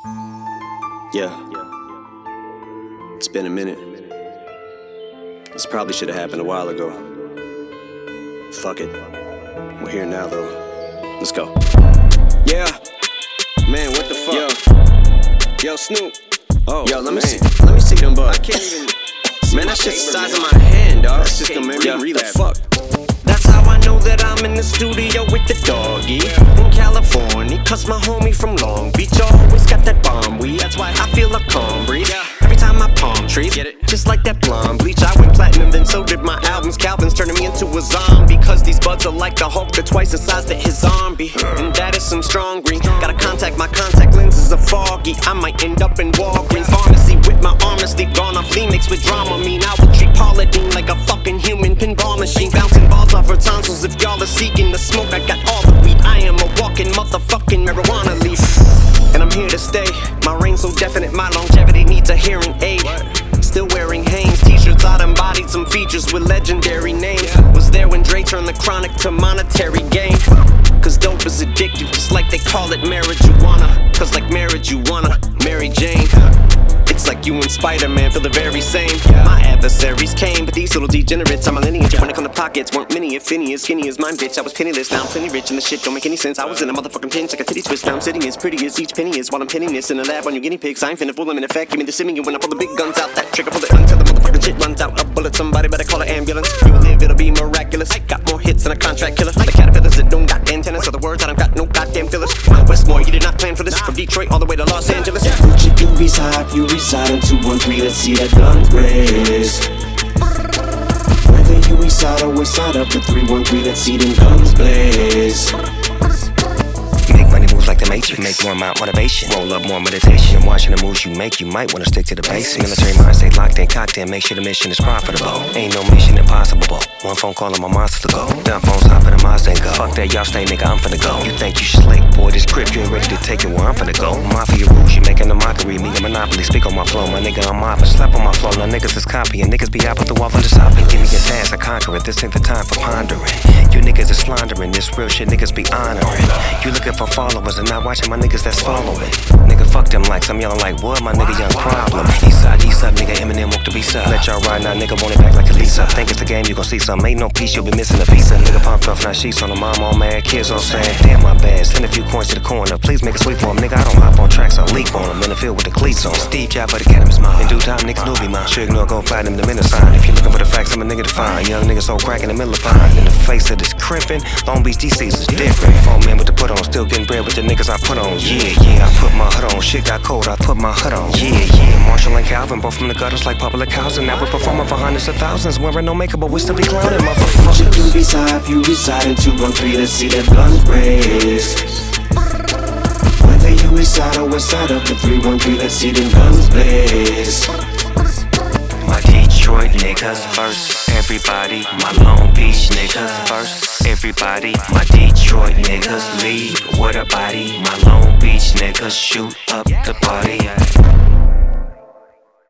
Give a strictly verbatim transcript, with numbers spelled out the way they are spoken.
Yeah. It's been a minute. This probably should have happened a while ago. Fuck it. We're here now, though. Let's go. Yeah. Man, what the fuck? Yo. Yo, Snoop. Oh, yo, let me man. see. Let me see them bugs. I can't even. Man, that shit's the size of my hand, dog. That's just gonna make me relapse. Fuck. That's how I know that I'm in the studio with the doggy in California, cause my homie from Long Beach always got that bomb weed. That's why I feel a calm breeze every time my palm trees get it. Just like that blonde bleach, I went platinum, then so did my albums. Calvin's turning me into a zombie, cause these buds are like the Hulk, they're twice the size that his zombie. And that is some strong green. Gotta contact, my contact lenses are foggy. I might end up in Walgreens pharmacy with my armor sleeve gone off Lee mixed with drama. Mean I will treat Paula Deen like a fucking human pinball machine, bouncing balls off her tonsils. If y'all are seeking the smoke, I got all the weed. I am a walking motherfucking marijuana leaf, and I'm here to stay. My reign's so definite, my longevity needs a hearing aid. Still wearing Hanes t-shirts, I embodied some features with legendary names. Was there when Dre turned the chronic to monetary gain. Cause dope is addictive, just like they call it marijuana. Cause like marriage, you wanna Mary Jane. It's like you and Spider-Man feel the very same. My adversaries came, but these little degenerates are my lineage. When it come to pockets, weren't many, if any, as skinny as mine, bitch. I was penniless, now I'm plenty rich, and the shit don't make any sense. I was in a motherfucking pinch like a titty twist. Now I'm sitting as pretty as each penny is while I'm pinning this in a lab on your guinea pigs. I ain't finna fool them in effect. Give me the simian when I pull the big guns out. That trigger pull it until the motherfucking shit runs out. A bullet, somebody better call an ambulance. You live, it'll be miraculous. I got more hits than a contract killer. The caterpillars that don't got antennas, so the words I don't got no goddamn fillers. Westmore, you did not plan for this. From Detroit all the way to Los Angeles. Gucci doobies high, if you reside in two one three, let's see that guns blaze. Whether you east side or west side up to three one three, let's see them guns blaze. Make money moves like the Matrix. Make more amount motivation. Roll up more meditation. Watching the moves you make, you might wanna stick to the basics. Military mind stay locked in, cocked in. Make sure the mission is profitable. Ain't no mission impossible. One phone call and my monster to go. Dumb phones hop in the Mazda and go. Fuck that, y'all stay, nigga, I'm finna go. You think you slick, boy, this grip, you ain't ready to take it where I'm finna go. Mafia rules, you making a mockery. Me a monopoly, speak on my flow. My nigga, I'm mopping, slap on my flow. Now niggas is copying. Niggas be out with the wall for the shopping. Give me a task, I conquer it. This ain't the time for pondering. You niggas is slandering. This real shit niggas be honoring. You looking for followers and not watching my niggas that's following. Nigga, fuck them likes, I'm yelling like what? My nigga, young problem. East side, east side, nigga, Eminem walk the beast up. Let y'all ride now, nigga, want it back like a Lisa. Think it's a game, you gon' see some. Ain't no piece, you'll be missing a piece. Nigga pumped off, now sheets on the mom, all mad. Kids all sad, damn my bad. Send a few coins to the corner, please make it sweet for him. Nigga, I don't hop on tracks, I leap on them. In the field with the cleats on. Steve Jobs for the Academy's mine. In due time, niggas knew be mine. Sure ignore, gon' find him the minute sign. If you looking for the facts, I'm a nigga to find. Young nigga so crack in the middle of pine. In the face of this crimpin', Long Beach D C's is different. Four men with the put on, still getting bread with the niggas I put on. Yeah, yeah, I put my hood on. Shit got cold, I put my hood on. Yeah, yeah, Marshall and Calvin, both from the gutters like public housing. Now we're performing for hundreds of thousands, wearing no makeup, but we still be clowning, motherfuckers. Gucci doobies high, if you reside in two one three, let's see that guns blaze. Whether you east side or west side up to three one three, let's see them guns blaze. My Detroit niggas first, everybody. My Long Beach niggas first, everybody. My Detroit niggas lead with a body. My Long Beach niggas shoot up the party.